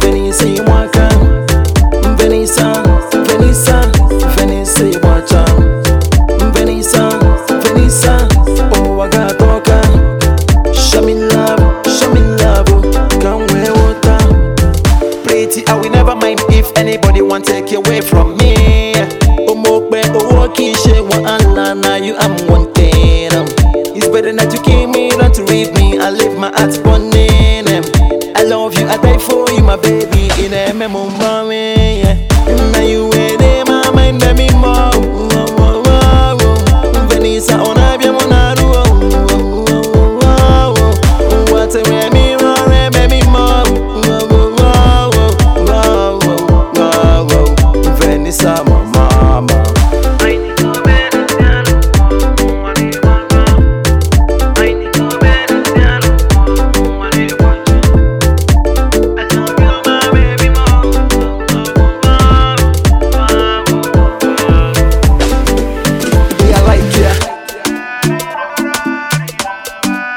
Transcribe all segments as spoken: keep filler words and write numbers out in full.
Venice mwaka, Venice, Venice, Venice wacha, Venice, Venice, oh I got toka. Show me love, show me love, come where water. Pretty, I will never mind if anybody want take you away from me. Oh mokbe, oh walking shit, one Allah, now you I'm wanting. It's better that you came me than to leave me. I leave my heart burning. I love you, I die for you, my baby. In a memo, mommy, yeah. Now you wait in my mind, let me more. Venice, on a bien monaru. What a remy, remy more. Venice, my mama.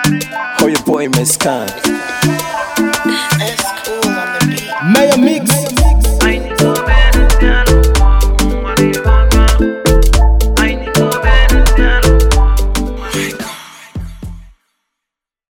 Boy, Miss Khan. That's cool on the beat. Maya Mix.